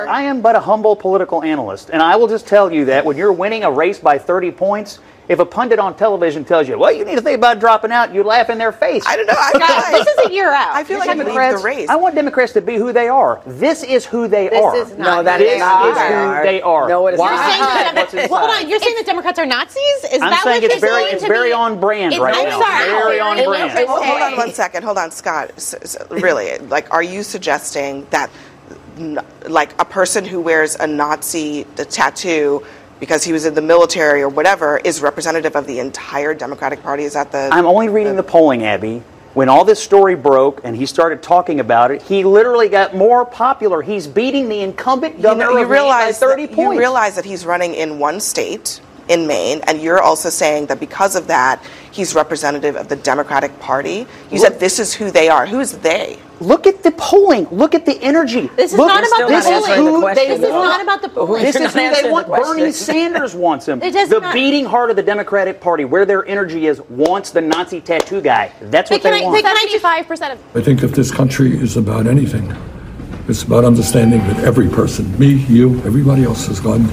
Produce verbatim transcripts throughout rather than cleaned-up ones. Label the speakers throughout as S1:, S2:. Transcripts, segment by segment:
S1: I am but a humble political analyst, and I will just tell you that when you're winning a race by thirty points, if a pundit on television tells you, well, you need to think about dropping out, you laugh in their face.
S2: I don't know. I feel like,
S3: this is a year out.
S2: I feel like you leave the race.
S1: I want Democrats to be who they are. This is who they
S3: this
S1: are.
S3: Is not
S4: no, that
S1: this
S4: is not
S1: is who they are.
S4: No, it is
S3: You're
S4: not.
S3: saying that,
S1: What's
S3: well,
S1: inside?
S3: hold on. You're saying that Democrats are Nazis? Is
S1: I'm
S3: that
S1: saying
S3: what
S1: it's
S3: you're
S1: very,
S3: saying
S1: it's
S3: to
S1: very
S3: me?
S1: on brand
S3: It's,
S1: right
S3: I'm
S1: now.
S3: sorry.
S1: Very on
S3: It
S1: brand.
S3: is
S2: Hold, hold on
S3: okay.
S2: one second. Hold on, Scott. S- s- really, like, are you suggesting that, n- like, a person who wears a Nazi tattoo because he was in the military or whatever is representative of the entire Democratic Party? Is that the...
S1: I'm only reading the polling, Abby. When all this story broke and he started talking about it, he literally got more popular. He's beating the incumbent
S2: you
S1: governor
S2: know, you
S1: of Maine by
S2: realize
S1: thirty
S2: that,
S1: points.
S2: You realize that he's running in one state, in Maine, and you're also saying that because of that, he's representative of the Democratic Party. You
S1: Look,
S2: said this is who they are. Who's they?
S1: Look at the polling. Look at the energy.
S3: This is
S1: Look,
S3: not about
S1: this
S3: the
S1: is
S3: polling.
S1: who
S4: The
S1: they
S3: This is
S1: want.
S3: not about the polling.
S1: This
S4: You're
S1: is who
S4: not
S1: they
S4: answering
S1: want.
S4: the question.
S1: Bernie Sanders wants him.
S3: It does
S1: the
S3: not.
S1: beating heart of the Democratic Party, where their energy is, wants the Nazi tattoo guy. That's what
S3: But can
S1: they
S3: I,
S1: want.
S3: but seventy-five percent of...
S5: I think if this country is about anything, it's about understanding that every person, me, you, everybody else, has gone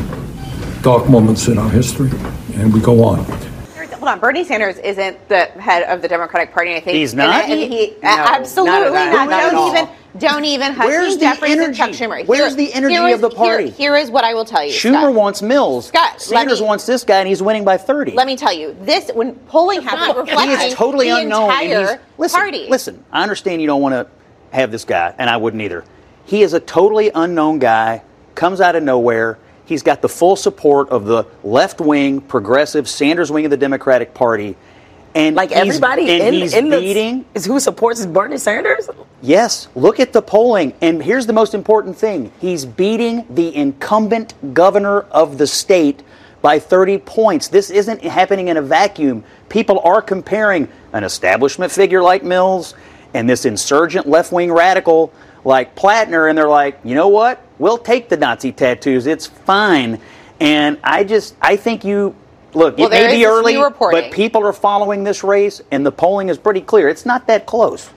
S5: dark moments in our history, and we go on.
S6: Hold on, Bernie Sanders isn't the head of the Democratic Party. I think
S1: He's not?
S6: And, and he
S4: No,
S6: absolutely
S4: none of that.
S6: not.
S4: Not at
S6: Don't
S4: all.
S6: even, don't even.
S1: Where's
S6: Hakeem
S1: the
S6: Jeffries and
S1: energy?
S6: Chuck Schumer.
S1: Where's the energy
S6: here is-
S1: of the party?
S6: Here, here is what I will tell you.
S1: Schumer
S6: Scott.
S1: wants Mills.
S6: Scott,
S1: Sanders
S6: let me-
S1: wants this guy, and he's winning by thirty.
S6: Let me tell you, this when polling happened,
S3: not
S1: He
S6: reflecting
S1: is totally
S6: the
S1: unknown. and
S6: entire
S1: he's, listen,
S6: party.
S1: listen, I understand you don't want to have this guy, and I wouldn't either. He is a totally unknown guy, comes out of nowhere. He's got the full support of the left-wing, progressive Sanders wing of the Democratic Party. And
S4: Like
S1: he's-
S4: everybody
S1: and
S4: in,
S1: he's
S4: in the
S1: beating.
S4: is who supports Bernie Sanders.
S1: Yes, look at the polling. And here's the most important thing. He's beating the incumbent governor of the state by thirty points. This isn't happening in a vacuum. People are comparing an establishment figure like Mills and this insurgent left-wing radical like Plattner, and they're like, you know what? We'll take the Nazi tattoos. It's fine. And I just, I think you... Look,
S6: Well,
S1: it may
S6: there is
S1: be
S6: this
S1: early,
S6: new reporting.
S1: but people are following this race, and the polling is pretty clear. It's not that close.